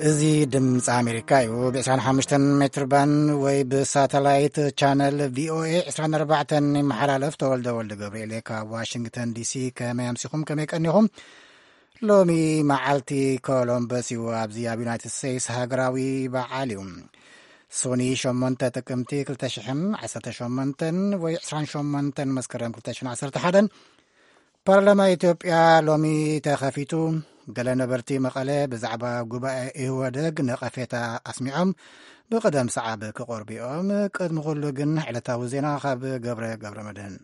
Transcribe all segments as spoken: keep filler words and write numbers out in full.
እዚ ድምፂ ኣሜሪካ እዩ ብ25 ሜትር ባን ወይ ብሳተላይት ቻነል ቪኦኤ عشرين أربعة መሓላለፍ ተወልደ ወልደ ገብርኤል ካብ ዋሽንግተን ዲሲ ከመይ ኣምሲኹም ከመይ ቀኒኹም ሎሚ መዓልቲ ኮሎምበስ እዩ ኣብዚ ኣብ ዩናይትድ ስቴትስ ሃገራዊ በዓል እዩ ሶኒ ሸሞንተ ጥቅምቲ ክልተ ሽሕን ዓሰርተ ሸሞንተን ወይ عشرين وثمانية መስከረም ክልተ ሽሕን ዓሰርተ ሓደን ፓርላማ ኢትዮጵያ ሎሚ ተኸፊቱ ገለ ነበርቲ መቐለ ብዛዕባ ጉባኤ ኢህወደግ ነቐፌታ ኣስሚዖም ብቐደም ሰዓብ ክቆርቢኦም ቅድሚ ኩሉ ግን ዕለታዊ ዜና ካብ ገብረ ገብረ መድህን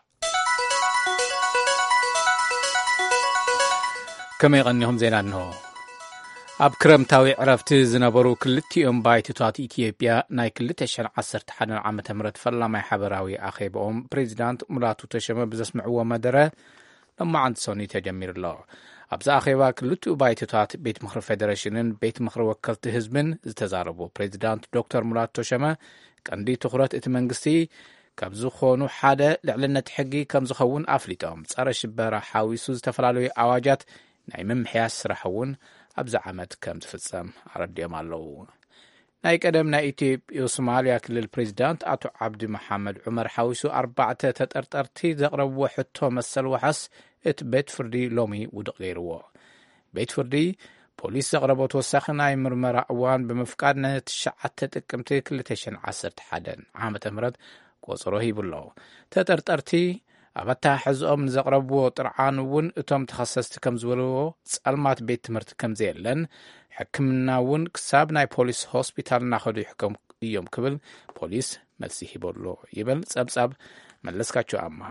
ከመይ ቀኒኹም ዜና እንሆ ኣብ ክረምታዊ ዕረፍቲ ዝነበሩ ክልቲኦም ባይቶታት ኢትዮጵያ ናይ ክልተ ሽሕን ዓሰርተ ሓደን ዓመተ ምህረት ፈላማይ ሓበራዊ ኣኼባኦም ፕሬዚዳንት ሙላቱ ተሸመ ብዘስምዕዎ መደረ ሎማዓንቲ ሶኒ ተጀሚሩ ኣሎ ኣብዛ ኣኼባ ክልቲኡ ባይቶታት ቤት ምክሪ ፌደሬሽንን ቤት ምክሪ ወከልቲ ህዝብን ዝተዛረቡ ፕሬዚዳንት ዶክተር ሙላቱ ተሸመ ቀንዲ ትኹረት እቲ መንግስቲ ካብ ዝኾኑ ሓደ ልዕልነት ሕጊ ከም ዝኸውን ኣፍሊጦም ጸረ ሽበራ ሓዊሱ ዝተፈላለዩ ኣዋጃት ናይ ምምሕያሽ ስራሕ እውን ኣብዚ ዓመት ከም ዝፍጸም ኣረዲኦም ኣለዉ ናይ ቀደም ናይ ኢትዮጵያ ሶማልያ ክልል ፕሬዚዳንት ኣቶ ዓብዲ መሐመድ ዑመር ሓዊሱ ኣርባዕተ ተጠርጠርቲ ዘቕረብዎ ሕቶ መሰል ወሓስ እቲ ቤት ፍርዲ ሎሚ ውድቕ ገይርዎ ቤት ፍርዲ ፖሊስ ዘቕረቦ ተወሳኺ ናይ ምርመራ እዋን ብምፍቃድ ንትሽዓተ ጥቅምቲ ክልተ ሽሕን ዓሰርተ ሓደን ዓመተ ምህረት ቆፅሮ ሂቡሎ ተጠርጠርቲ ኣብ ኣተሓሕዝኦም ንዘቕረብዎ ጥርዓን እውን እቶም ተኸሰስቲ ከም ዝበልዎ ጸልማት ቤት ትምህርቲ ከም ዘየለን ሕክምና እውን ክሳብ ናይ ፖሊስ ሆስፒታል እናኸዱ ይሕከሙ እዮም ክብል ፖሊስ መልሲ ሂበሎ ይብል ጸብጻብ መለስካቸው ኣምሃ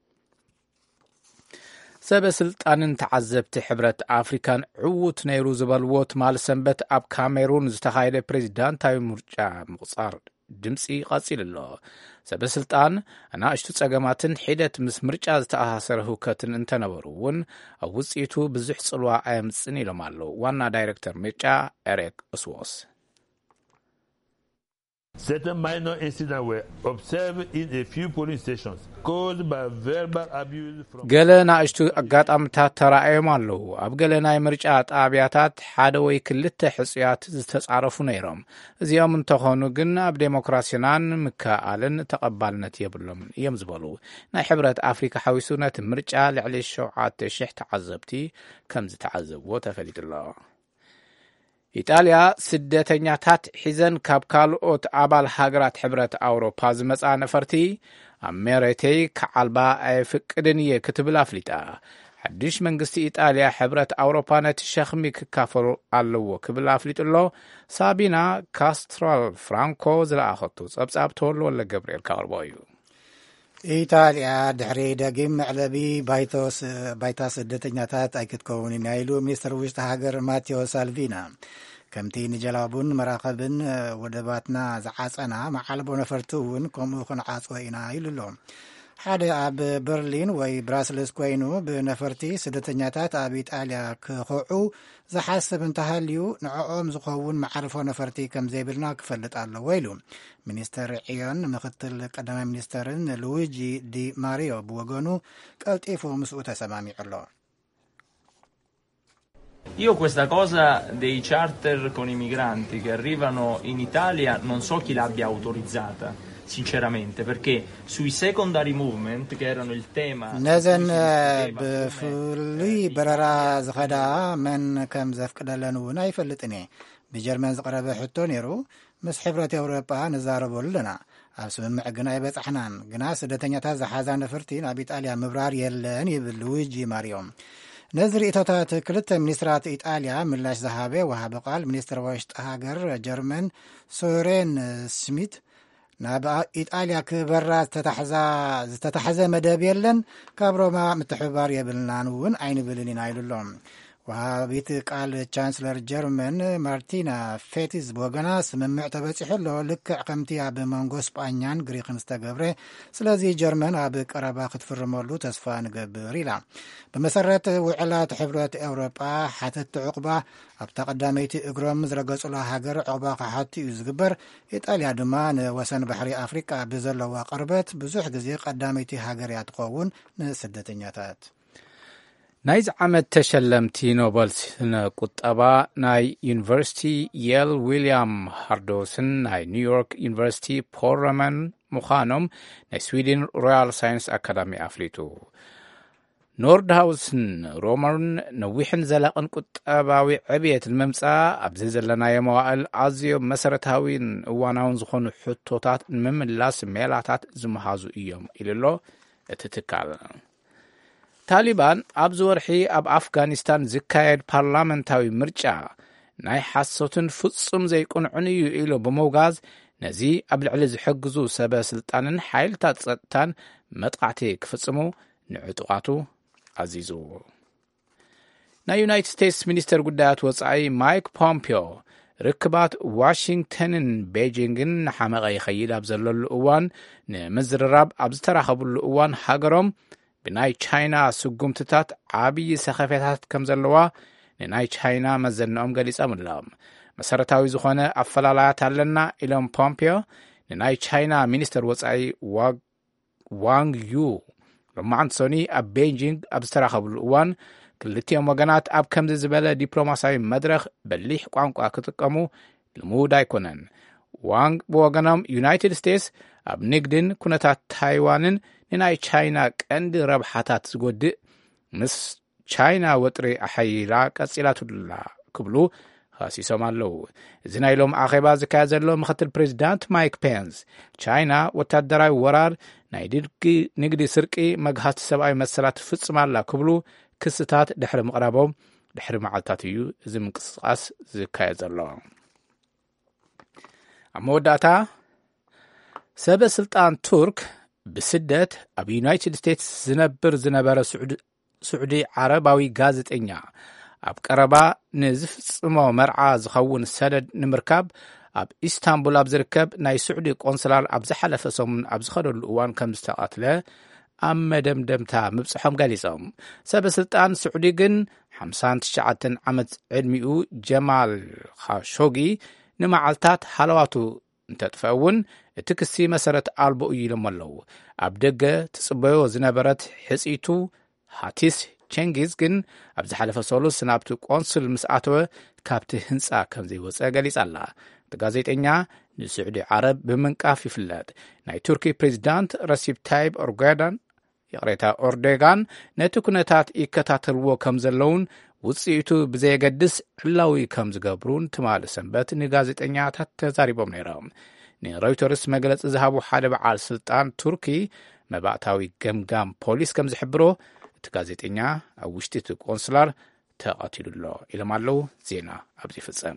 ሰበስልጣንን ተዓዘብቲ ሕብረት ኣፍሪካን ዕዉት ነይሩ ዝበልዎ ትማል ሰንበት ኣብ ካሜሩን ዝተኻየደ ፕሬዚዳንታዊ ምርጫ ምቁፃር ድምፂ ቀፂሉ ኣሎ ሰበስልጣን ኣናእሽቱ ጸገማትን ሒደት ምስ ምርጫ ዝተኣሳሰረ ህውከትን እንተነበሩ እውን ኣብ ውፅኢቱ ብዙሕ ጽልዋ ኣየምፅን ኢሎም ኣለዉ ዋና ዳይሬክተር ምርጫ ኤሪክ እስዎስ Certain minor incidents were observed in a few polling stations caused by verbal abuse from ገለ ናእሽቱ ኣጋጣምታት ተራእዮም ኣለዉ ኣብ ገለ ናይ ምርጫ ጣብያታት ሓደ ወይ ክልተ ሕፅያት ዝተጻረፉ ነይሮም እዚኦም እንተኾኑ ግን ኣብ ዴሞክራሲናን ምክኣልን ተቐባልነት የብሎም እዮም ዝበሉ ናይ ሕብረት ኣፍሪካ ሓዊሱ ነቲ ምርጫ ልዕሊ ሸውዓተ ሽሕ ተዓዘብቲ ከም ዝተዓዘብዎ ተፈሊጡ ኣሎ ኢጣልያ ስደተኛታት ሒዘን ካብ ካልኦት ኣባል ሃገራት ሕብረት ኣውሮፓ ዝመጻ ነፈርቲ ኣብ መሬተይ ከዓልባ ኣይፍቅድን እየ ክትብል ኣፍሊጣ ሓድሽ መንግስቲ ኢጣልያ ሕብረት ኣውሮፓ ነቲ ሸኽሚ ክካፈሉ ኣለዎ ክብል ኣፍሊጡ ኣሎ ሳቢና ካስትራል ፍራንኮ ዝለኣኸቱ ጸብጻብ ተወሎ ወለ ገብርኤል ካቅርቦ እዩ ኢጣልያ ድሕሪ ደጊም መዕለቢ ባይታ ስደተኛታት ኣይክትከውን ኢና ኢሉ ሚኒስትር ውሽጢ ሃገር ማቴዎ ሳልቪና ከምቲ ንጀላቡን መራኸብን ወደባትና ዝዓፀና መዓልቦ ነፈርቲ እውን ከምኡ ክንዓፅዎ ኢና ኢሉ ኣሎ ሓደ ኣብ በርሊን ወይ ብራስልስ ኮይኑ ብነፈርቲ ስደተኛታት ኣብ ኢጣልያ ክኸዑ ዝሓስብ እንተሃልዩ ንዕኦም ዝኸውን መዓርፎ ነፈርቲ ከም ዘይብልና ክፈልጥ ኣለዎ ኢሉ ሚኒስተር ዕዮን ምክትል ቀዳማይ ሚኒስተርን ሉዊጂ ዲ ማሪዮ ብወገኑ ቀልጢፉ ምስኡ ተሰማሚዑ ኣሎ Io questa cosa dei charter con i migranti che arrivano in Italia non so chi l'abbia autorizzata sinceramente perché sui secondary movement che erano il tema ነዘን ብፍሉይ በረራ ዝኸዳ መን ከም ዘፍቅደለን እውን ኣይፈልጥን እየ ብጀርመን ዝቐረበ ሕቶ ነይሩ ምስ ሕብረት ኤውሮጳ ንዛረበሉ ኣለና ኣብ ስምምዕ ግና ይበፃሕናን ግና ስደተኛታት ዝሓዛ ነፈርቲ ናብ ኢጣልያ ምብራር የለን ይብል ሉዊጂ ማሪዮም ነዚ ርእቶታት ክልተ ሚኒስትራት ኢጣልያ ምላሽ ዝሃበ ወሃበ ቃል ሚኒስትር ውሽጢ ሃገር ጀርመን ሶሬን ስሚት ናብ ኢጣልያ ክበራ ዝተታሕዘ መደብ የለን ካብ ሮማ ምትሕብባር የብልናን እውን ኣይንብልን ኢና ኢሉሎም ወሃቢት ቃል ቻንስለር ጀርመን ማርቲና ፌቲዝ ብወገና ስምምዕ ተበፂሑ ኣሎ ልክዕ ከምቲ ኣብ መንጎ ስጳኛን ግሪክን ዝተገብረ ስለዚ ጀርመን ኣብ ቀረባ ክትፍርመሉ ተስፋ ንገብር ኢላ ብመሰረት ውዕላት ሕብረት ኤውሮጳ ሓተቲ ዕቁባ ኣብ ተቐዳመይቲ እግሮም ዝረገጹላ ሃገር ዕቁባ ካሓቲ እዩ ዝግበር ኢጣልያ ድማ ንወሰን ባሕሪ ኣፍሪቃ ብዘለዋ ቅርበት ብዙሕ ግዜ ቀዳመይቲ ሃገር እያ ትኸውን ንስደተኛታት ናይዚ ዓመት ተሸለምቲ ኖበል ስነ ቁጠባ ናይ ዩኒቨርሲቲ የል ዊልያም ሃርዶስን ናይ ኒውዮርክ ዩኒቨርሲቲ ፖል ረመን ምዃኖም ናይ ስዊድን ሮያል ሳይንስ አካዳሚ ኣፍሊጡ። ኖርድሃውስን ሮመርን ነዊሕን ዘላቕን ቁጠባዊ ዕብየት ንምምጻእ ኣብዚ ዘለናዮ መዋዕል ኣዝዮም መሰረታዊን እዋናውን ዝኾኑ ሕቶታት ንምምላስ ሜላታት ዝመሃዙ እዮም ኢሉሎ እቲ ትካል። ታሊባን ኣብዚ ወርሒ ኣብ ኣፍጋኒስታን ዝካየድ ፓርላመንታዊ ምርጫ ናይ ሓሶትን ፍጹም ዘይቁንዕን እዩ ኢሉ ብምውጋዝ ነዚ ኣብ ልዕሊ ዝሕግዙ ሰበ ስልጣንን ሓይልታት ጸጥታን መጥቃዕቲ ክፍጽሙ ንዕጡቓቱ ኣዚዙ። ናይ ዩናይትድ ስቴትስ ሚኒስተር ጉዳያት ወጻኢ ማይክ ፖምፒዮ ርክባት ዋሽንግተንን ቤጂንግን ንሓመቐ ይኸይድ ኣብ ዘለሉ እዋን ንምዝርራብ ኣብ ዝተራኸብሉ እዋን ሃገሮም ብናይ ቻይና ስጉምትታት ዓብዪ ሰኸፌታት ከም ዘለዋ ንናይ ቻይና መዘንኦም ገሊፆም ኣሎም። መሰረታዊ ዝኾነ ኣፈላላያት ኣለና ኢሎም ፖምፒዮ ንናይ ቻይና ሚኒስተር ወጻኢ ዋንግ ዩ ሎማዓንቲ ኣብ ቤጂንግ ኣብ ዝተራኸብሉ እዋን ክልቲኦም ወገናት ኣብ ከምዚ ዝበለ ዲፕሎማስያዊ መድረኽ በሊሕ ቋንቋ ክጥቀሙ ልሙድ ኣይኮነን። ዋንግ ብወገኖም ዩናይትድ ስቴትስ ኣብ ንግድን ኩነታት ታይዋንን ንናይ ቻይና ቀንዲ ረብሓታት ዝጎድእ ምስ ቻይና ወጥሪ ኣሓይላ ቀፂላትላ ክብሉ ኸሲሶም ኣለዉ። እዚ ናይ ሎም ኣኼባ ዝካየድ ዘሎ ምክትል ፕሬዚዳንት ማይክ ፔንስ ቻይና ወታደራዊ ወራር ናይ ንግዲ ስርቂ መግሃቲ ሰብኣዊ መሰላት ትፍጽማላ ክብሉ ክስታት ድሕሪ ምቕራቦም ድሕሪ መዓልታት እዩ እዚ ምንቅስቓስ ዝካየድ ዘሎ። ኣብ መወዳእታ ሰበ ስልጣን ቱርክ ብስደት ኣብ ዩናይትድ ስቴትስ ዝነብር ዝነበረ ስዑዲ ዓረባዊ ጋዜጠኛ ኣብ ቀረባ ንዝፍጽሞ መርዓ ዝኸውን ሰደድ ንምርካብ ኣብ ኢስታንቡል ኣብ ዝርከብ ናይ ስዑዲ ቆንስላል ኣብ ዝሓለፈ ሰሙን ኣብ ዝኸደሉ እዋን ከም ዝተቓትለ ኣብ መደምደምታ ምብጽሖም ገሊፆም። ሰበ ስልጣን ስዑዲ ግን ሓምሳን ትሽዓተን ዓመት ዕድሚኡ ጀማል ኻሾጊ ንመዓልታት ሃለዋቱ እንተጥፈውን እቲ ክሲ መሰረት ኣልቦ እዩ ኢሎም ኣለዉ። ኣብ ደገ ትጽበዮ ዝነበረት ሕጺቱ ሃቲስ ቸንጊዝ ግን ኣብ ዝሓለፈ ሰሉስ ናብቲ ቆንስል ምስ ኣተወ ካብቲ ህንፃ ከም ዘይወፀ ገሊጻ ኣላ። እቲ ጋዜጠኛ ንስዑዲ ዓረብ ብምንቃፍ ይፍለጥ። ናይ ቱርኪ ፕሬዚዳንት ረሲፕ ታይብ ኦርዶጋን ይቕሬታ ኦርዶጋን ነቲ ኩነታት ይከታተልዎ ከም ዘለውን ውፅኢቱ ብዘየገድስ ዕላዊ ከም ዝገብሩን ትማሊ ሰንበት ንጋዜጠኛታት ተዛሪቦም ነይሮም። ንሮይተርስ መግለፂ ዝሃቡ ሓደ በዓል ስልጣን ቱርኪ መባእታዊ ገምጋም ፖሊስ ከም ዝሕብሮ እቲ ጋዜጠኛ ኣብ ውሽጢ እቲ ቆንስላር ተቐቲሉሎ ኢሎም ኣለዉ። ዜና ኣብዚ ይፍጸም።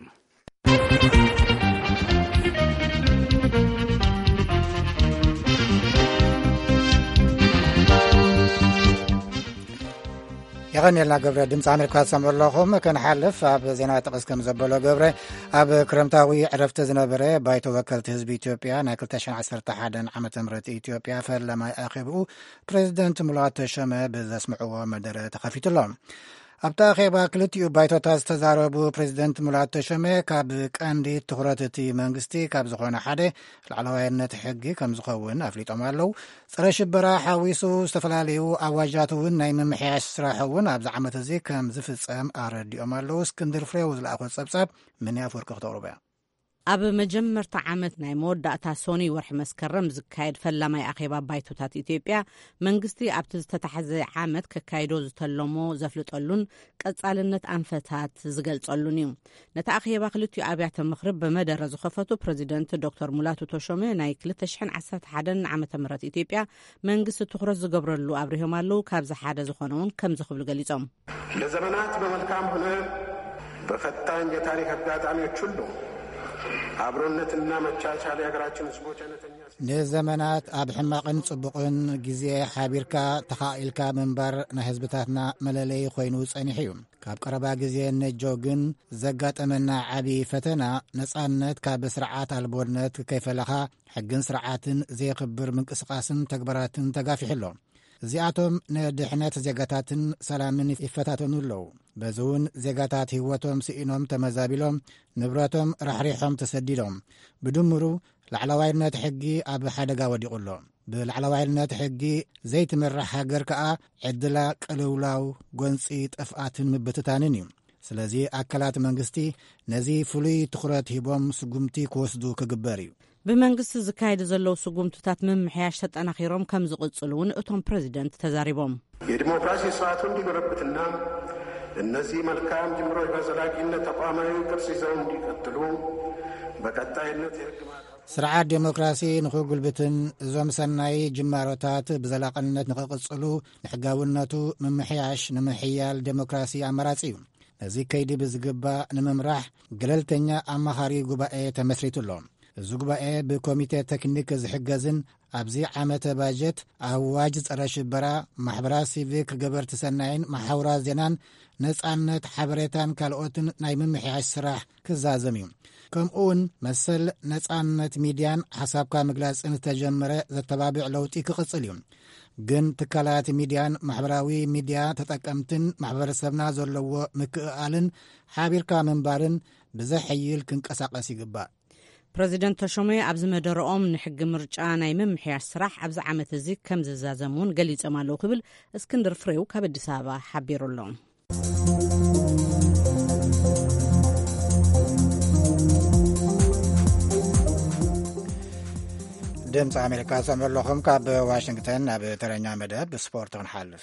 يغني لنا قبره دمس أمريكا سمر لهم كان حلف أب زينة تقص كم زبالة قبره أب كرمتاوي عرفت زنبرة بايتو وكالة حزب إثيوبيا ناكل تشن عسر تحدن عمة مرت إثيوبيا فلما أخبوا بريزيدنت مولات شمع بزسمعوا مدرة تخفيت اللهم ኣብ ተኣኼባ ክልቲኡ ባይቶታት ዝተዛረቡ ፕሬዚደንት ሙላቱ ተሾመ ካብ ቀንዲ ትኹረት እቲ መንግስቲ ካብ ዝኾነ ሓደ ላዕለዋይነት ሕጊ ከም ዝኸውን ኣፍሊጦም ኣለዉ። ፀረ ሽበራ ሓዊሱ ዝተፈላለዩ ኣዋጃት እውን ናይ ምምሕያሽ ስራሕ እውን ኣብዚ ዓመት እዚ ከም ዝፍፀም ኣረዲኦም ኣለዉ። እስክንድር ፍሬው ዝለኣኾ ፀብጻብ ምን ኣፈወርቂ ክተቕርበ ኣብ መጀመርታ ዓመት ናይ መወዳእታ ሶኒ ወርሒ መስከረም ዝካየድ ፈላማይ ኣኼባ ባይቶታት ኢትዮጵያ መንግስቲ ኣብቲ ዝተታሕዘ ዓመት ከካይዶ ዝተለሞ ዘፍልጠሉን ቀጻልነት ኣንፈታት ዝገልጸሉን እዩ። ነቲ ኣኼባ ክልቲኡ ኣብያተ ምክሪ በመደረ ዝኸፈቱ ፕሬዚደንት ዶክተር ሙላቱ ተሾመ ናይ ሁለት ሺህ ዓሰርተ ሓደ ዓመተ ምህረት ኢትዮጵያ መንግስቲ ትኩረት ዝገብረሉ ኣብሪሆም ኣለዉ። ካብዚ ሓደ ዝኾነውን ከም ዝኽብሉ ገሊጾም ለዘመናት በመልካም ሆነ በፈታኝ የታሪክ አጋጣሚዎች ሁሉ አብሮነትና መቻቻል የሀገራችን ህዝቦች አይነተኛ ንዘመናት ኣብ ሕማቕን ጽቡቕን ግዜ ሓቢርካ ተኻኢልካ ምንባር ናይ ህዝብታትና መለለይ ኮይኑ ጸኒሕ እዩ። ካብ ቀረባ ግዜ ነጆ ግን ዘጋጠመና ዓብዪ ፈተና ነጻነት ካብ ስርዓት ኣልቦነት ከይፈለኻ ሕግን ስርዓትን ዘይኽብር ምንቅስቓስን ተግባራትን ተጋፊሕሎ እዚኣቶም ንድሕነት ዜጋታትን ሰላምን ይፈታተኑ ኣለዉ። በዚ እውን ዜጋታት ህይወቶም ስኢኖም ተመዛቢሎም ንብረቶም ራሕሪሖም ተሰዲዶም ብድምሩ ላዕለዋይነት ሕጊ ኣብ ሓደጋ ወዲቑሎ ብላዕለዋይነት ሕጊ ዘይትመራሕ ሃገር ከዓ ዕድላ ቅልውላው ጎንፂ ጥፍኣትን ምብትታንን እዩ ስለዚ ኣካላት መንግስቲ ነዚ ፍሉይ ትኹረት ሂቦም ስጉምቲ ክወስዱ ክግበር እዩ ብመንግስቲ ዝካየድ ዘለው ስጉምትታት ምምሕያሽ ተጠናኺሮም ከም ዝቕጽሉ እውን እቶም ፕሬዚደንት ተዛሪቦም የዲሞክራሲ ስርዓቱ እንዲጎለብትና እነዚህ መልካም ጅምሮች በዘላቂነት ተቋማዊ ቅርጽ ይዘው እንዲቀጥሉ በቀጣይነት የሕግ ስርዓት ዲሞክራሲ ንኽጉልብትን እዞም ሰናይ ጅማሮታት ብዘላቕነት ንኽቕጽሉ ንሕጋውነቱ ምምሕያሽ ንምሕያል ዲሞክራሲ ኣመራጺ እዩ ነዚ ከይዲ ብዝግባእ ንምምራሕ ገለልተኛ ኣማኻሪ ጉባኤ ተመስሪቱ ኣሎ እዚ ጉባኤ ብኮሚቴ ቴክኒክ ዝሕገዝን ኣብዚ ዓመተ ባጀት ኣዋጅ ጸረ ሽበራ ማሕበራት ሲቪክ ገበርቲ ሰናይን ማሕበራት ዜናን ነጻነት ሓበሬታን ካልኦትን ናይ ምምሕያሽ ስራሕ ክዛዘም እዩ ከምኡውን መሰል ነጻነት ሚድያን ሓሳብካ ምግላጽን ዝተጀመረ ዘተባብዕ ለውጢ ክቕጽል እዩ ግን ትካላት ሚድያን ማሕበራዊ ሚድያ ተጠቀምትን ማሕበረሰብና ዘለዎ ምክእኣልን ሓቢርካ ምንባርን ብዘሕይል ክንቀሳቐስ ይግባእ ፕሬዚደንት ተሾመ ኣብዚ መደረኦም ንሕጊ ምርጫ ናይ ምምሕያሽ ስራሕ ኣብዚ ዓመት እዚ ከም ዝዛዘሙን ገሊፆም ኣለዉ ክብል እስክንድር ፍሬው ካብ ኣዲስ ኣበባ ሓቢሩሎም ድምፂ ኣሜሪካ ሰምዑ ኣለኹም ካብ ዋሽንግተን ናብ ተረኛ መደብ ስፖርት ክንሓልፍ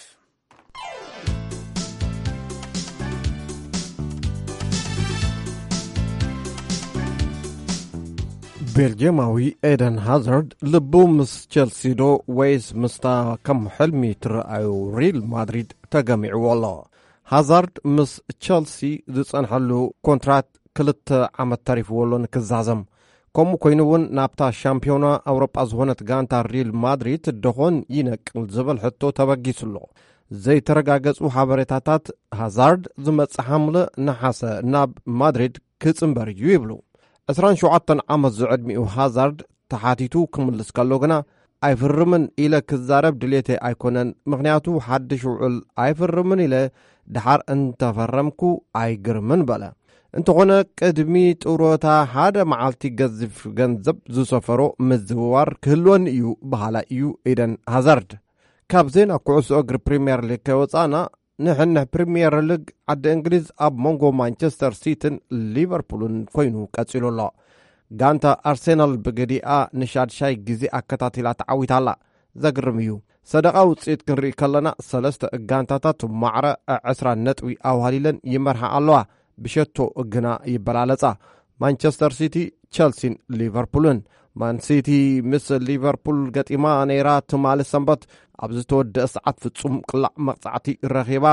ቤልጅየማዊ ኤደን ሃዛርድ ልቡ ምስ ቸልሲ ዶ ወይስ ምስታ ከም ሕልሚ ትረኣዩ ሪል ማድሪድ ተገሚዕዎ ኣሎ ሃዛርድ ምስ ቸልሲ ዝጸንሐሉ ኮንትራት ክልተ ዓመት ተሪፍዎ ኣሎ ንክዛዘም ከምኡ ኮይኑ እውን ናብታ ሻምፒዮና ኣውሮጳ ዝኾነት ጋንታ ሪል ማድሪድ ደኾን ይነቅል ዝብል ሕቶ ተበጊሱሎ ዘይተረጋገጹ ሓበሬታታት ሃዛርድ ዝመጽእ ሓምለ ነሓሰ ናብ ማድሪድ ክጽምበር እዩ ይብሉ عشرين وسبعة ዓመት ዝዕድሚኡ ሃዛርድ ተሓቲቱ ክምልስ ከሎ ግና ኣይፍርምን ኢለ ክዛረብ ድሌቴ ኣይኮነን ምክንያቱ ሓድሽ ውዕል ኣይፍርምን ኢለ ድሓር እንተፈረምኩ ኣይግርምን በለ እንተኾነ ቅድሚ ጥሮታ ሓደ መዓልቲ ገዝፍ ገንዘብ ዝሰፈሮ ምዝውዋር ክህልወን እዩ በኋላ እዩ ኤደን ሃዛርድ ካብ ዜና ኩዕሶ እግሪ ፕሪምየር ሊግ ከወፃና ንሕንሕ ፕሪምየር ሊግ ዓዲ እንግሊዝ ኣብ ሞንጎ ማንቸስተር ሲቲን ሊቨርፑልን ኮይኑ ቀፂሉ ኣሎ ጋንታ ኣርሴናል ብገዲኣ ንሻድሻይ ግዜ ኣከታቲላ ተዓዊታላ ዘግርም እዩ ሰደቃ ውፅኢት ክንርኢ ከለና ሰለስተ ጋንታታት ማዕረ عشرين ነጥቢ ኣዋህሊለን ይመርሓ ኣለዋ ብሸቶ ግና ይበላለጻ ማንቸስተር ሲቲ ቸልሲን ሊቨርፑልን ማን ሲቲ ምስ ሊቨርፑል ገጢማ ነይራ ትማል ሰንበት ኣብ ዝተወደአ ሰዓት ፍጹም ቅላዕ መቕጻዕቲ ረኺባ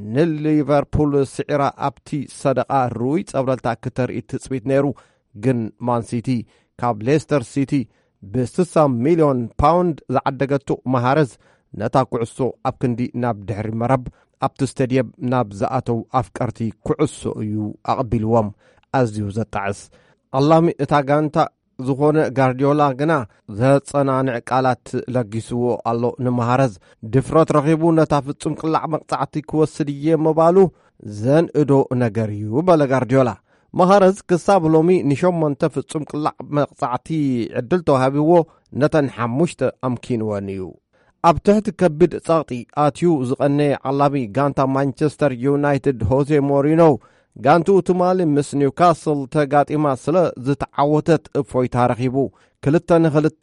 ንሊቨርፑል ስዒራ ኣብቲ ሰደቃ ሩይ ጸብለልታ ክተርኢ ትጽቢት ነይሩ ግን ማን ሲቲ ካብ ሌስተር ሲቲ ብ60 ሚልዮን ፓውንድ ዝዓደገቱ መሃረዝ ነታ ኩዕሶ ኣብ ክንዲ ናብ ድሕሪ መረብ ኣብቲ ስታድየም ናብ ዝኣተው ኣፍቀርቲ ኩዕሶ እዩ ኣቕቢልዎም ኣዝዩ ዘጣዕስ ኣላሚ እታ ጋንታ ዝኾነ ጋርዲዮላ ግና ዘጸናንዕ ቃላት ለጊስዎ ኣሎ ንመሃረዝ ድፍረት ረኺቡ ነታ ፍጹም ቅላዕ መቕጻዕቲ ክወስድ እየ መባሉ ዘንእዶ ነገር እዩ በለ ጋርዲዮላ መሃረዝ ክሳብ ሎሚ ንሸሞንተ ፍጹም ቅላዕ መቕጻዕቲ ዕድል ተዋሂብዎ ነተን ሓሙሽተ ኣምኪንወን እዩ ኣብ ትሕቲ ከቢድ ጸቕጢ ኣትዩ ዝቐነየ ዓላሚ ጋንታ ማንቸስተር ዩናይትድ ሆዜ ሞሪኖ ጋንቱ ትማሊ ምስ ኒውካስል ተጋጢማ ስለ ዝተዓወተት እፎይታ ረኺቡ ክልተ ንኽልተ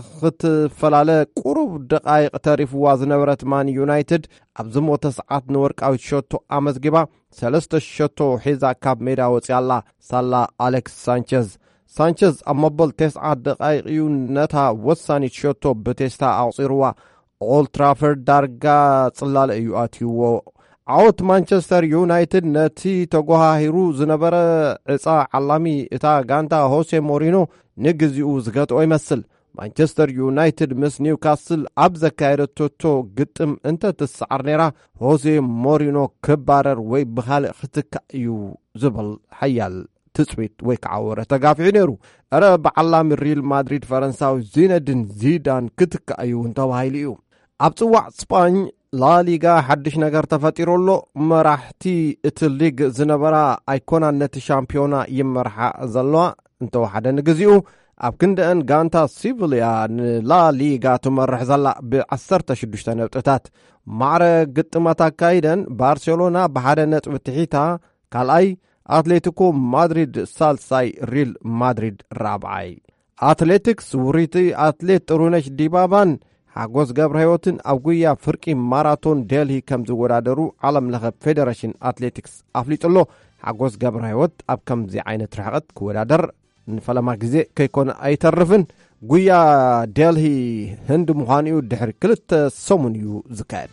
ክትፈላለ ቁሩብ ደቃይቕ ተሪፍዋ ዝነበረት ማን ዩናይትድ ኣብ ዝሞተ ሰዓት ንወርቃዊት ሸቶ ኣመዝጊባ ሰለስተ ሸቶ ሒዛ ካብ ሜዳ ወፂኣላ ሳላ ኣሌክስ ሳንቸዝ ሳንቸዝ ኣብ መበል ተስዓት ደቃይቕ እዩ ነታ ወሳኒት ሸቶ ብቴስታ ኣውፂርዋ ኦልትራፈርድ ዳርጋ ጽላለ እዩ ኣትይዎ ዓወት ማንቸስተር ዩናይትድ ነቲ ተጓሂሩ ዝነበረ ዕፃ ዓላሚ እታ ጋንታ ሆሴ ሞሪኖ ንግዚኡ ዝገጥኦ ይመስል ማንቸስተር ዩናይትድ ምስ ኒውካስል ኣብ ዘካየደቶ ግጥም እንተ ትስዓር ነይራ ሆሴ ሞሪኖ ክባረር ወይ ብኻልእ ክትካእ እዩ ዝብል ሓያል ትጽቢት ወይ ከዓወረ ተጋፊዑ ነይሩ ኣረ ብዓላሚ ሪል ማድሪድ ፈረንሳዊ ዚነድን ዚዳን ክትካእ እዩ እንተባሂሉ እዩ ኣብ ጽዋዕ ስፓኝ ላሊጋ ሓድሽ ነገር ተፈጢሩሎ መራሕቲ እቲ ሊግ ዝነበራ ኣይኮና ነቲ ሻምፒዮና ይመርሓ ዘለዋ እንተወሓደ ንግዚኡ ኣብ ክንደአን ጋንታ ሲቪልያ ንላሊጋ ትመርሕ ዘላ ብዓሰርተ ሽዱሽተ ነጥብታት ማዕረ ግጥማት ኣካይደን ባርሴሎና ብሓደ ነጥቢ ትሒታ ካልኣይ ኣትሌቲኮ ማድሪድ ሳልሳይ ሪል ማድሪድ ራብዓይ ኣትሌቲክስ ውሪቲ ኣትሌት ጥሩነሽ ዲባባን ሓጎስ ገብረ ሕይወትን ኣብ ጉያ ፍርቂ ማራቶን ዴልሂ ከም ዝወዳደሩ ዓለም ለኸ ፌዴሬሽን ኣትሌቲክስ ኣፍሊጡሎ ሓጎስ ገብረ ሕይወት ኣብ ከምዚ ዓይነት ርሕቐት ክወዳደር ንፈለማ ግዜ ከይኮነ ኣይተርፍን ጉያ ዴልሂ ህንዲ ምዃኑ እዩ ድሕሪ ክልተ ሰሙን እዩ ዝካየድ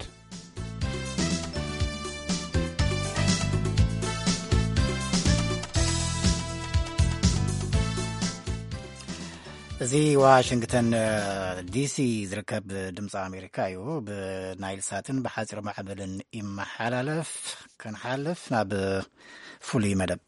እዚ ዋሽንግተን ዲሲ ዝርከብ ድምፂ ኣሜሪካ እዩ ብናይል ሳትን ብሓፂር ማዕበልን ይመሓላለፍ ክንሓልፍ ናብ ፍሉይ መደብ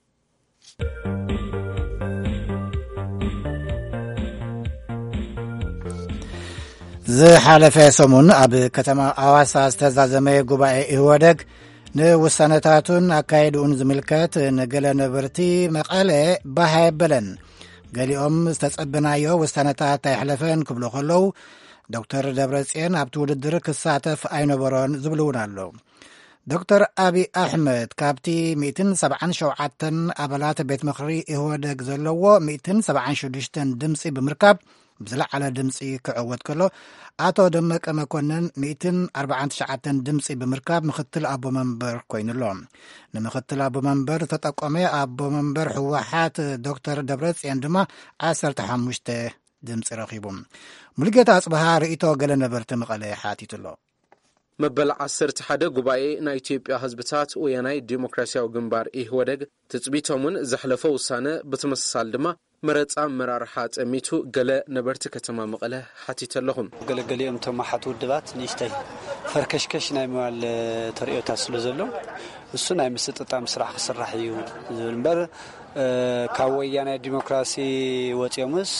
ዝሓለፈ ሰሙን ኣብ ከተማ ኣዋሳ ዝተዛዘመ ጉባኤ ኢህወደግ ንውሳነታቱን ኣካይድኡን ዝምልከት ንገለ ነበርቲ መቐለ ባህ የበለን ገሊኦም ዝተጸብናዮ ውሳነታት ኣይሕለፈን ክብሉ ከለዉ ዶክተር ደብረጽዮን ኣብቲ ውድድር ክሳተፍ ኣይነበሮን ዝብልውን ኣሎ ዶክተር ኣብዪ ኣሕመድ ካብቲ መቶ ሰብዓ ሸውዓተ ኣባላት ቤት ምኽሪ ኢህወደግ ዘለዎ መቶ ሰብዓ ሽዱሽተ ድምፂ ብምርካብ ብዝለዓለ ድምፂ ክዕወት ከሎ ኣቶ ደመቀ መኮንን መቶ ኣርብዓ ትሽዓተ ድምፂ ብምርካብ ምክትል ኣቦ መንበር ኮይኑሎ ንምክትል ኣቦ መንበር ተጠቆመ ኣቦ መንበር ህወሓት ዶክተር ደብረጽዮን ድማ ዓሰርተ ሓሙሽተ ድምፂ ረኺቡ ሙሉጌታ ኣጽብሃ ርእቶ ገለ ነበርቲ መቐለ ሓቲቱሎ መበል ዓሰርተ ሓደ ጉባኤ ናይ ኢትዮጵያ ህዝብታት ወያናይ ዲሞክራሲያዊ ግንባር ኢህወደግ ትጽቢቶምን ዘሕለፈ ውሳነ ብተመሳሳሊ ድማ መረፃ መራርሓ ጸሚቱ ገለ ነበርቲ ከተማ መቐለ ሓቲተለኹም ገለገሊኦም ተማሓቱ ውድባት ንእሽተይ ፈርከሽከሽ ናይ መዋል ተርእዮታት ስለ ዘሎ እሱ ናይ ምስጥጣም ስራሕ ክስራሕ እዩ ዝብል እምበር ካብ ወያናይ ዲሞክራሲ ወፅዮምስ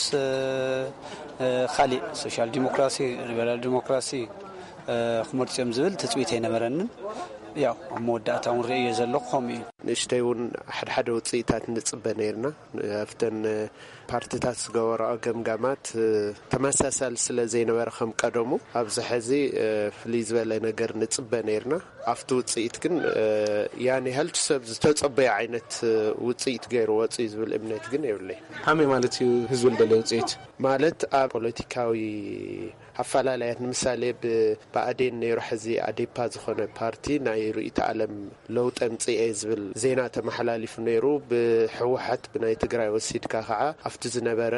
ካሊእ ሶሻል ዲሞክራሲ ሊበራል ዲሞክራሲ ክመርፅዮም ዝብል ትጽቢት ኣይነበረንን ያው መወዳእታ ንሪኦ ዘለኹም እዩ ንእሽተይውን ሓደ ሓደ ውፅኢታት ንጽበ ነርና ኣብተን ፓርቲታት ዝገበረኦ ገምጋማት ተመሳሳሊ ስለ ዘይነበረ ከም ቀደሙ ኣብዚ ሕዚ ፍልይ ዝበለ ነገር ንጽበ ነርና ኣብቲ ውፅኢት ግን ያኔ ሃልቲ ሰብ ዝተጸበየ ዓይነት ውፅኢት ገይሩ ወፅኡ ዝብል እምነት ግን የብለይ ከመይ ማለት እዩ ህዝቢ ደለ ውፅኢት ማለት ኣብ ፖለቲካዊ ኣፈላላያት ንምሳሌ ብኣዴን ነይሩ ሕዚ ኣዴፓ ዝኾነ ፓርቲ ናይ ርእይተ ዓለም ለውጢ ኣምፅአ ዝብል ዜና ተመሓላሊፉ ነይሩ ብሕወሓት ብናይ ትግራይ ወሲድካ ከዓ ኣብቲ ዝነበረ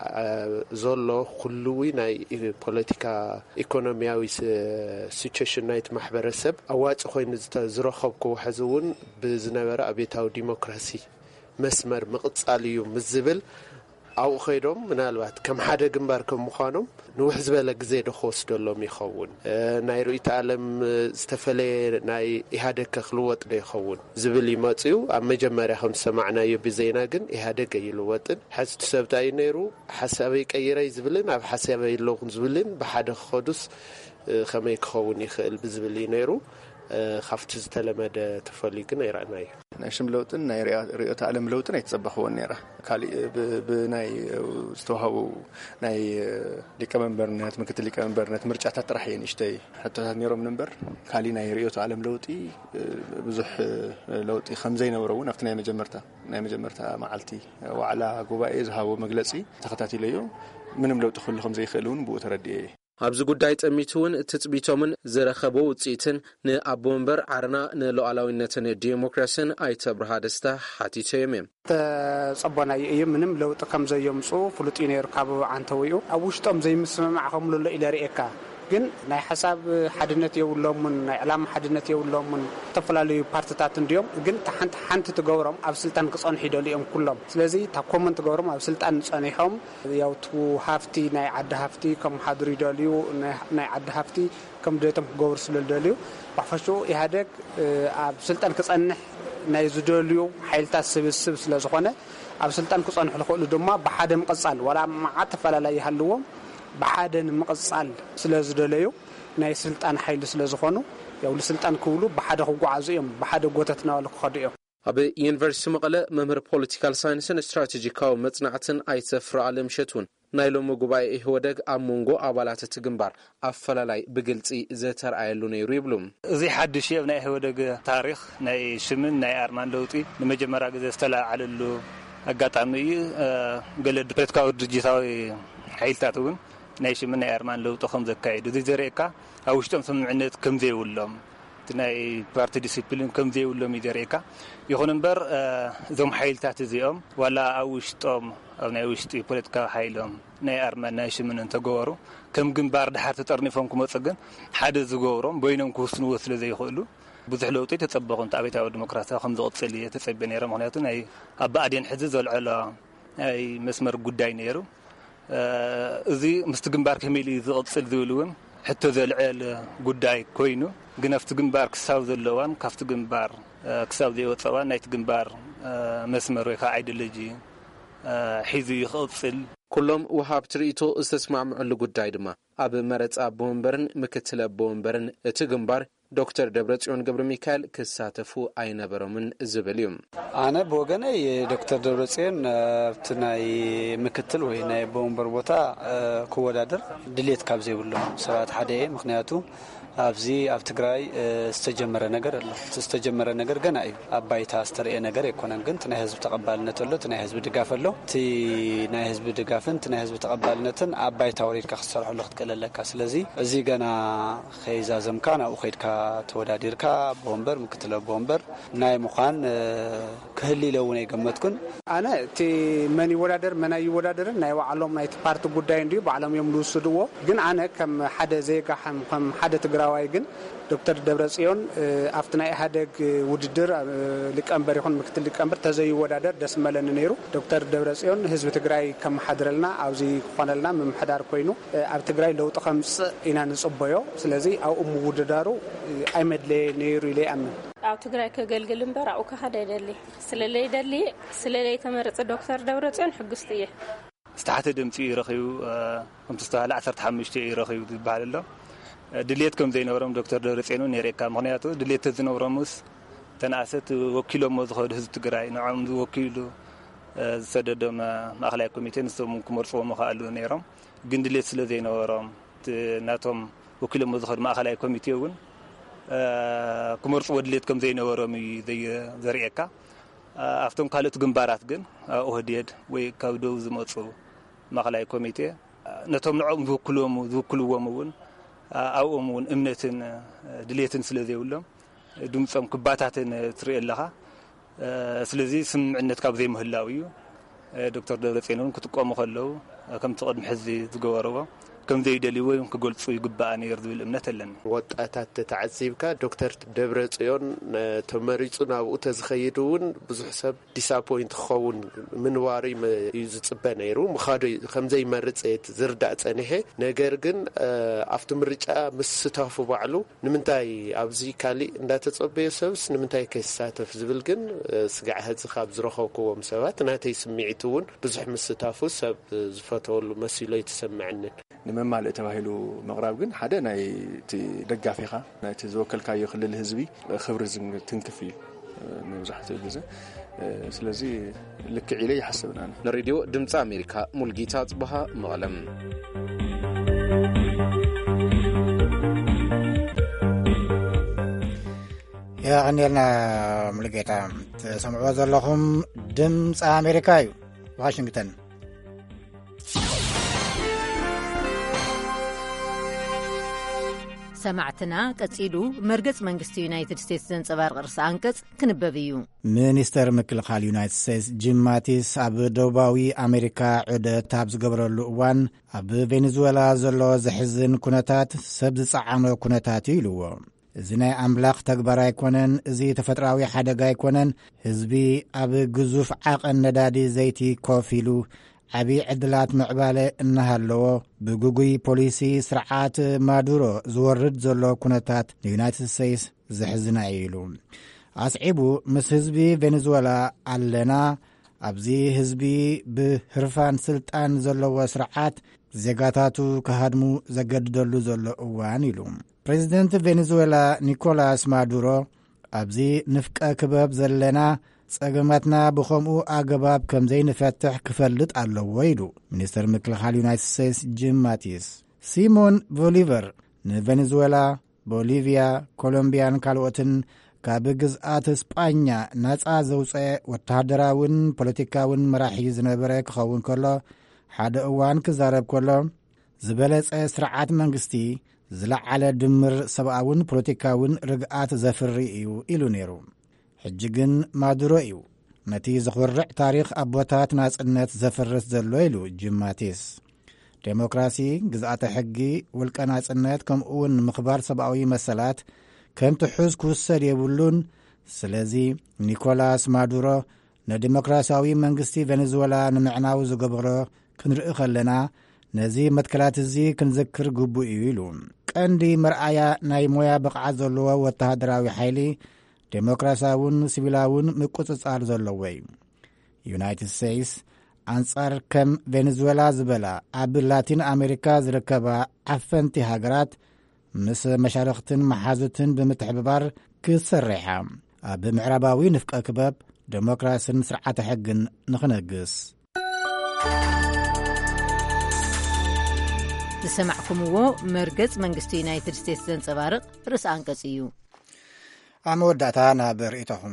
ዘሎ ኩሉዊ ናይ ፖለቲካ ኢኮኖሚያዊ ሲቹዌሽን ናይቲ ማሕበረሰብ ኣዋጭ ኮይኑ ዝረኸብኩ ሕዚ እውን ብዝነበረ ኣብዮታዊ ዲሞክራሲ መስመር ምቕጻል እዩ ምዝብል ኣብኡ ኸይዶም ምናልባት ከም ሓደ ግንባር ከም ምዃኖም ንውሕ ዝበለ ግዜ ደክወስደሎም ይኸውን ናይ ርእይተ ዓለም ዝተፈለየ ናይ ኢህአዴግ ክልወጥ ዶ ይኸውን ዝብል ይመፅኡ ኣብ መጀመርያ ከም ሰማዕናዮ ብዜና ግን ኢህአዴግ ይልወጥን ሕዚ ትሰብታይ ነይሩ ሓሳበይ ቀይረይ ዝብልን ኣብ ሓሳበይ ኣለኹን ዝብልን ብሓደ ክኸዱስ ከመይ ክኸውን ይኽእል ብዝብል ነይሩ ካብቲ ዝተለመደ ተፈልዩ ግን ኣይረኣናዮ ናይ ሽም ለውጥን ናይ ርእዮተ ዓለም ለውጥን ኣይተጸበኽዎን ነይራ ካሊእ ብናይ ዝተዋህቡ ናይ ሊቀመንበርነት ምክትል ሊቀመንበርነት ምርጫታት ጥራሕ እየን ንእሽተይ ሕቶታት ነይሮም ነበር ካሊእ ናይ ርእዮተ ዓለም ለውጢ ብዙሕ ለውጢ ከምዘይነበረ እውን ኣብቲ ናይ መጀመርታ ናይ መጀመርታ መዓልቲ ዋዕላ ጉባኤ ዝሃቦ መግለጺ ተኸታቲለዮ ምንም ለውጢ ክህሉ ከምዘይኽእል እውን ብኡ ተረዲየ ኣብዚ ጉዳይ ጸሚቱውን ትጽቢቶምን ዝረኸቦ ውፅኢትን ንኣቦ መንበር ዓረና ንሉዓላዊነትን ዲሞክራሲን ኣይተ ብርሃ ደስታ ሓቲቶም እዮም ተጸበናዩ እዩ ምንም ለውጢ ከምዘየምፁ ፍሉጥ ነይሩ ካብ ዓንተው እዩ ኣብ ውሽጦም ዘይምስምማዕ ከምሉ ኢለ ርእካ ግን ናይ ሓሳብ ሓድነት የብሎምን ናይ ዕላማ ሓድነት የብሎምን ተፈላለዩ ፓርቲታት እንዲዮም ግን ሓንቲ ሓንቲ ትገብሮም ኣብ ስልጣን ክጸንሑ ይደልዩ እዮም ኩሎም ስለዚ ታ ኮመንት ትገብሮም ኣብ ስልጣን ጸኒሖም ያውቱ ሃፍቲ ናይ ዓዲ ሃፍቲ ከም ሓድሩ ይደልዩ ናይ ዓዲ ሃፍቲ ከም ደቶም ክገብሩ ስለልደልዩ ባሕፈሹ ኢህአዴግ ኣብ ስልጣን ክጸንሕ ናይ ዝደልዩ ሓይልታት ስብስብ ስለ ዝኾነ ኣብ ስልጣን ክጸንሑ ዝኽእሉ ድማ ብሓደ ምቕጻል ወላ መዓት ተፈላለዩ ይሃልዎም ብሓደ ንምቕጻል ስለ ዝደለዩ ናይ ስልጣን ሓይሊ ስለ ዝኾኑ ያው ለስልጣን ክብሉ ብሓደ ክጓዓዙ እዮም ብሓደ ጎተት ናበሉ ክኸዱ እዮም ኣብ ዩኒቨርሲቲ መቐለ መምህር ፖለቲካል ሳይንስን ስትራቴጂካዊ መጽናዕትን ኣይተፍራ አለምሸቱን ናይ ሎሚ ጉባኤ ኢህወደግ ኣብ መንጎ ኣባላት እቲ ግንባር ኣፈላላይ ብግልጺ ዘተርኣየሉ ነይሩ ይብሉ። እዚ ሓድሽ የብ ናይ ኢህወደግ ታሪኽ ናይ ሽምን ናይ ኣርማን ለውጢ ንመጀመርያ ግዜ ዝተላዓለሉ ኣጋጣሚ እዩ። ገለ ፖለቲካዊ ድርጅታዊ ሓይልታት እውን ናይ ሽምን ናይ ኣርማን ለውጢ ከም ዘካይዱ እዚ ዘርእየካ ኣብ ውሽጦም ስምምዕነት ከም ዘይብሎም ናይ ፓርቲ ዲሲፕሊን ከም ዘይብሎም ይዘርእየካ። ይኹን እምበር እዞም ሓይልታት እዚኦም ዋላ ኣብ ውሽጦም ኣብ ናይ ውሽጢ ፖለቲካዊ ሓይሎም ናይ ኣርማን ናይ ሽምን እንተገበሩ ከም ግንባር ድሓር ተጠርኒፎም ክመፁ ግን ሓደ ዝገብሮም በይኖም ክውስንዎ ስለ ዘይኽእሉ ብዙሕ ለውጢ ተጸበቑ እንተ ኣበይታዊ ዲሞክራሲያዊ ከም ዝቕፅል እየ ተጸበ ነይረ። ምክንያቱ ናይ ኣብ ብኣዴን ሕዚ ዘልዕሎ ናይ መስመር ጉዳይ ነይሩ። እዚ ምስቲ ግንባር ከመይ ኢሉ ዝቕፅል ዝብል እውን ሕቶ ዘልዕል ጉዳይ ኮይኑ ግን ኣብቲ ግንባር ክሳብ ዘለዋን ካብቲ ግንባር ክሳብ ዘይወፀዋን ናይቲ ግንባር መስመር ወይ ከዓ ኣይዲዮሎጂ ሒዙ ይኽፅል ኩሎም ወሃብ ትርኢቶ ዝተስማዕምዕሉ ጉዳይ ድማ ኣብ መረፃ ቦምበርን ምክትለ ቦምበርን እቲ ግንባር ዶክተር ደብረጽዮን ገብረ ሚካኤል ክሳተፉ ኣይነበሮምን ዝብል እዩ። ኣነ ብወገነይ ዶክተር ደብረጽዮን ኣብቲ ናይ ምክትል ወይ ናይ ቦምበር ቦታ ክወዳደር ድሌት ካብ ዘይብሎም ሰባት ሓደ እየ። ምክንያቱ ኣብዚ ኣብ ትግራይ ዝተጀመረ ነገር ኣሎ። ዝተጀመረ ነገር ገና እዩ። ኣብ ባይታ ዝተርአ ነገር ኣይኮነን። ግን ናይ ህዝቢ ተቐባልነት ኣሎ፣ ናይ ህዝቢ ድጋፍ ኣሎ። እቲ ናይ ህዝቢ ድጋፍን ናይ ህዝቢ ተቐባልነትን ኣብ ባይታ ወሪድካ ክሰርሐሉ ክትቀለለካ። ስለዚ እዚ ገና ከይዛዘምካ ናብኡ ከይድካ ተወዳዲርካ ቦምበር ምክትለ ቦምበር ናይ ምዃን ክህሊለ እውን ኣይገመትኩን። ኣነ እቲ መን ይወዳደር መን ኣይወዳደርን ናይ ባዕሎም ናይ ፓርቲ ጉዳይ እንድዩ ባዕሎም እዮም ዝውስድዎ። ግን ኣነ ከም ሓደ ዜጋ ከም ሓደ ትግራዋይ ግን ዶክተር ደብረጽዮን ኣብቲ ናይ ኢህአዴግ ውድድር ሊቀመንበር ይኹን ምክትል ሊቀመንበር ተዘይወዳደር ደስ መለኒ ነይሩ። ዶክተር ደብረጽዮን ህዝቢ ትግራይ ከመሓድረልና ኣብዚ ክኾነልና ምምሕዳር ኮይኑ ኣብ ትግራይ ለውጢ ከምፅእ ኢና ንጽበዮ። ስለዚ ኣብኡ ምውድዳሩ ኣይመድለየ ነይሩ ኢለ ይኣምን። ኣብ ትግራይ ከገልግል እምበር ኣብኡ ክኸደ ይደሊ ስለለይ ደሊ ስለለይ ተመረፀ ዶክተር ደብረጽዮን ሕጉስቲ እየ። ዝተሓተ ድምፂ ይረኺቡ ከምቲ ዝተባሃለ ዓሰርተ ሓሙሽተ ይረኺቡ ዝበሃል ኣሎ። ድሌት ከም ዘይነበሮም ዶክተር ደብረጽዮን ነይረካ። ምክንያቱ ድሌት ዝነበሮምስ ተናእሰት ወኪሎም ዝኸዱ ህዝቢ ትግራይ ንዖም ዝወኪሉ ዝሰደዶም ማእኸላይ ኮሚቴ ንሶም ክመርፅዎም ይኽእሉ ነይሮም። ግን ድሌት ስለ ዘይነበሮም ናቶም ወኪሎም ዝኸዱ ማእኸላይ ኮሚቴ እውን ክመርፅዎ ድሌት ከም ዘይነበሮም እዩ ዘርእየካ። ኣብቶም ካልኦት ግንባራት ግን ኦህዴድ ወይ ካብ ደቡብ ዝመፁ ማእኸላይ ኮሚቴ ነቶም ንዖም ዝውክልዎም ዝውክልዎም እውን ኣብኦም እውን እምነትን ድሌትን ስለ ዘይብሎም ድምፆም ክባታትን ትርኢ ኣለኻ። ስለዚ ስምምዕነት ካብ ዘይምህላው እዩ ዶክተር ደብረጽዮን ክጥቀሙ ከለዉ ከምቲ ቅድሚ ሕዚ ዝገበርዎ ከም ዘይደልይዎ ክገልጹ ይግባእ ነይሩ ዝብል እምነት ኣለኒ። ወጣታት ተዓዚብካ ዶክተር ደብረጽዮን ተመሪጹ ናብኡ ተዝኸይድ እውን ብዙሕ ሰብ ዲስኣፖይንት ክኸውን ምንባሩ እዩ ዝፅበ ነይሩ። ምኻዱ ከምዘይመርፅ ዝርዳእ ፀኒሐ። ነገር ግን ኣብቲ ምርጫ ምስ ስታፉ ባዕሉ ንምንታይ ኣብዚ ካሊእ እንዳተፀበየ ሰብስ ንምንታይ ከይሳተፍ ዝብል ግን ስጋዕ ሕዚ ካብ ዝረኸብክዎም ሰባት ናተይ ስምዒት እውን ብዙሕ ምስ ስታፉ ሰብ ዝፈተወሉ መሲሎ ይትሰምዐንን። ንመማልእ ተባሂሉ መቕራብ ግን ሓደ ናይ ደጋፊኻ ናይቲ ዝወከልካዮ ክልል ህዝቢ ክብሪ ትንክፍ እዩ መብዛሕትኡ ግዜ። ስለዚ ልክዕ ኢለ ይሓስብና። ንሬድዮ ድምፂ ኣሜሪካ ሙልጌታ ጽባሃ መቐለም። የቀኒልና ሙልጌታ ተሰምዕዎ ዘለኹም ድምፂ ኣሜሪካ እዩ ዋሽንግተን። ሰማዕትና ቀጺሉ መርገጽ መንግስቲ ዩናይትድ ስቴትስ ዘንጸባርቕ ርእሲ አንቀጽ ክንበብ እዩ። ሚኒስተር ምክልኻል ዩናይትድ ስቴትስ ጂም ማቲስ ኣብ ደቡባዊ ኣሜሪካ ዑደት ኣብ ዝገበረሉ እዋን ኣብ ቬኔዙዌላ ዘሎ ዘሕዝን ኩነታት ሰብ ዝጸዓኖ ኩነታት እዩ ኢልዎ። እዚ ናይ ኣምላኽ ተግባር ኣይኮነን፣ እዚ ተፈጥራዊ ሓደጋ ኣይኮነን። ህዝቢ ኣብ ግዙፍ ዓቐን ነዳዲ ዘይቲ ኮፍ ኢሉ ዓብዪ ዕድላት ምዕባለ እናሃለዎ ብጉጉይ ፖሊሲ ስርዓት ማዱሮ ዝወርድ ዘሎ ኩነታት ንዩናይትድ ስቴትስ ዘሕዝና ኢሉ ኣስዒቡ ምስ ህዝቢ ቬኔዙዌላ ኣለና። ኣብዚ ህዝቢ ብህርፋን ስልጣን ዘለዎ ስርዓት ዜጋታቱ ከሃድሙ ዘገድደሉ ዘሎ እዋን ኢሉ ፕሬዚደንት ቬኔዙዌላ ኒኮላስ ማዱሮ ኣብዚ ንፍቀ ክበብ ዘለና ጸገማትና ብኸምኡ ኣገባብ ከም ዘይንፈትሕ ክፈልጥ ኣለዎ ኢሉ ሚኒስትር ምክልኻል ዩናይትድ ስቴትስ ጂም ማቲስ። ሲሞን ቦሊቨር ንቬኔዙዌላ፣ ቦሊቪያ፣ ኮሎምቢያን ካልኦትን ካብ ግዝኣት እስጳኛ ነጻ ዘውፅአ ወተሃደራውን ፖለቲካውን መራሒ ዝነበረ ክኸውን ከሎ ሓደ እዋን ክዛረብ ከሎ ዝበለጸ ስርዓት መንግስቲ ዝለዓለ ድምር ሰብኣውን ፖለቲካውን ርግኣት ዘፍሪ እዩ ኢሉ ነይሩ። ሕጂ ግን ማዱሮ እዩ ነቲ ዝኽርዕ ታሪኽ ኣቦታት ናጽነት ዘፈርስ ዘሎ ኢሉ ጂም ማቲስ። ዴሞክራሲ፣ ግዝኣተ ሕጊ፣ ውልቀ ናጽነት ከምኡውን ምኽባር ሰብኣዊ መሰላት ከም ትሑዝ ክውሰድ የብሉን። ስለዚ ኒኮላስ ማዱሮ ንዲሞክራሲያዊ መንግስቲ ቬኔዙዌላ ንምዕናው ዝገብሮ ክንርኢ ከለና ነዚ መትከላት እዚ ክንዝክር ግቡእ እዩ ኢሉ። ቀንዲ መርኣያ ናይ ሞያ ብቕዓት ዘለዎ ወተሃደራዊ ሓይሊ ዴሞክራሲያውን ሲቪላውን ምቁፅጻር ዘለዎ እዩ። ዩናይትድ ስቴትስ ኣንጻር ከም ቬኔዙዌላ ዝበላ ኣብ ላቲን ኣሜሪካ ዝርከባ ዓፈንቲ ሃገራት ምስ መሻርክትን መሓዙትን ብምትሕብባር ክሰርሓ ኣብ ምዕራባዊ ንፍቀ ክበብ ዴሞክራሲን ስርዓተ ሕግን ንኽነግስ። ዝሰማዕኩምዎ መርገጽ መንግስቲ ዩናይትድ ስቴትስ ዘንጸባርቕ ርእሲ አንቀጽ እዩ። ኣብ መወዳእታ ናብ ርእይቶኹም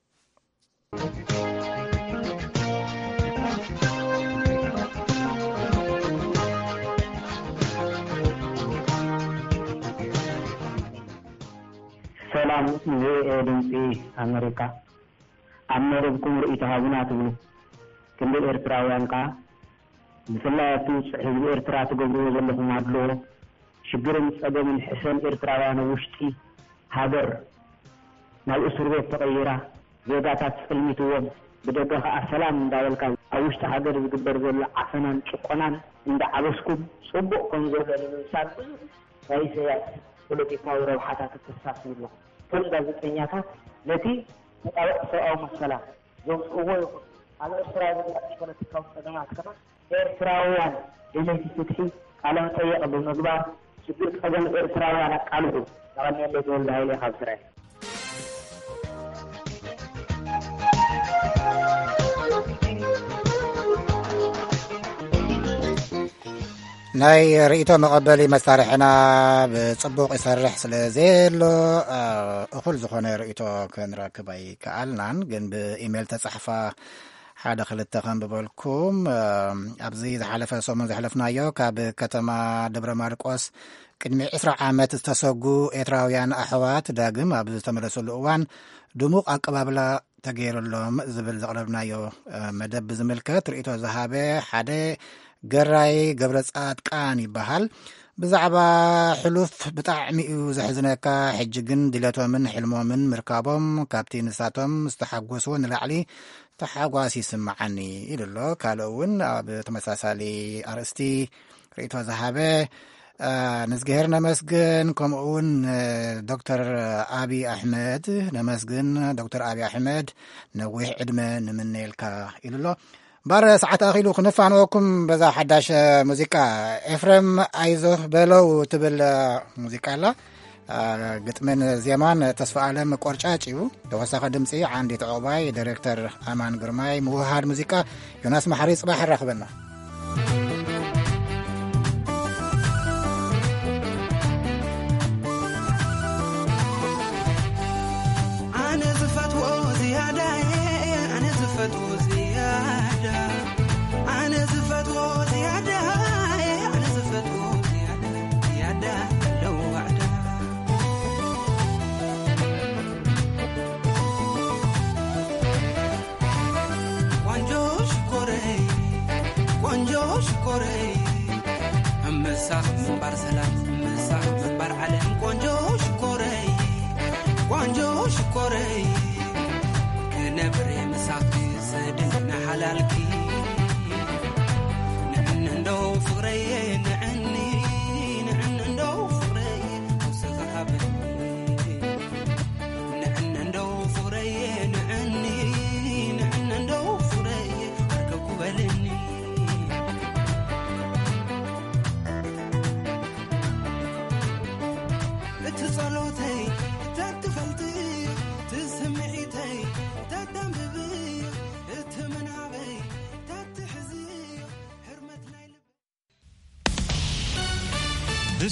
ሰላም ቪኦኤ ድምፂ ኣሜሪካ ኣብ መረብኩም ርእይቶ ሃቡና ትብሉ ክንዲ ኤርትራውያን ከዓ ብፍላይ ኣብቲ ውፅእ ህዝቢ ኤርትራ ትገብርዎ ዘለኹም ኣድሎ ሽግርን ፀገምን ሕሰን ኤርትራውያን ውሽጢ ሃገር ናብ እስር ቤት ተቐይራ ዜጋታት ፅልሚትዎም ብደገ ከዓ ሰላም እንዳበልካ ኣብ ውሽጢ ሃገር ዝግበር ዘሎ ዓፈናን ጭቆናን እንዳዓበስኩም ፅቡቅ ከም ዘሎ ንምምሳል ናይ ሰያት ፖለቲካዊ ረብሓታት ተሳስብሎ ከም ጋዜጠኛታት ነቲ ተጣበቅ ሰብኣዊ መሰላ ዘምፅእዎ ይኹን ኣብ ኤርትራ ዝግበር ፖለቲካዊ ፀገማት ከማ ኤርትራውያን ድሌት ፍትሒ ቃለ መጠይቅ ብምግባር ችግር ፀገም ኤርትራውያን ኣቃልዑ ናቀኒየለ ተወልደ ሃይለ ካብ ስራይ ናይ ርእይቶ መቐበሊ መሳርሕና ብጽቡቕ ይሰርሕ ስለ ዘሎ እኹል ዝኾነ ርእይቶ ክንረክብ ኣይከኣልናን። ግን ብኢሜይል ተጻሕፋ ሓደ ክልተ ከንብበልኩም። ኣብዚ ዝሓለፈ ሰሙን ዘሕለፍናዮ ካብ ከተማ ደብረ ማርቆስ ቅድሚ ዒስራ ዓመት ዝተሰጉ ኤርትራውያን ኣሕዋት ዳግም ኣብ ዝተመለሰሉ እዋን ድሙቕ ኣቀባብላ ተገይረሎም ዝብል ዘቕረብናዮ መደብ ዝምልከት ርእይቶ ዝሃበ ሓደ ገራይ ገብረ ጻድቃን ይበሃል። ብዛዕባ ሕሉፍ ብጣዕሚ እዩ ዘሕዝነካ ሕጂ ግን ድለቶምን ሕልሞምን ምርካቦም ካብቲ ንሳቶም ዝተሓጐስዎ ንላዕሊ ተሓጓስ ይስምዓኒ ኢሉ ኣሎ። ካልእ እውን ኣብ ተመሳሳሊ ኣርእስቲ ርእይቶ ዝሃበ ንዝገሄር ነመስግን ከምኡውን ዶክተር ኣብዪ ኣሕመድ ነመስግን ዶክተር ኣብዪ ኣሕመድ ነዊሕ ዕድመ ንምነየልካ ኢሉ ኣሎ። ባር ሰዓት ኣኺሉ ክንፋንወኩም በዛ ሓዳሽ ሙዚቃ ኤፍሬም ኣይዞህ በለው ትብል ሙዚቃ ኣላ። ግጥምን ዜማን ተስፋ ዓለም ቆርጫጭ እዩ። ተወሳኺ ድምፂ ዓንዲ ተዕባይ ዳይሬክተር ኣማን ግርማይ ምውሃድ ሙዚቃ ዮናስ ማሕሪ ጽባሕ ይራኽበና። ኣነ ዝፈትዎ ዝያዳ ኣነ ዝፈትዎ ዝያዳ ኣነ ዝፈትዎ ዝያዳ ኣነ ዝፈትዎ ዝያዳ ዝያዳ ለው ዋዕዳ ቆንጆ ሽኮረይ ቆንጆ ሽኮረይ እምሳኽ ምንባር ሰላም እምሳኽ ምንባር ዓለም ቆንጆ ሽኮረይ ቆንጆ ሽኮረይ ክነብር ምሳኺ ዝድና ሓላልኪ ንዕን እንደው ፍቕረየ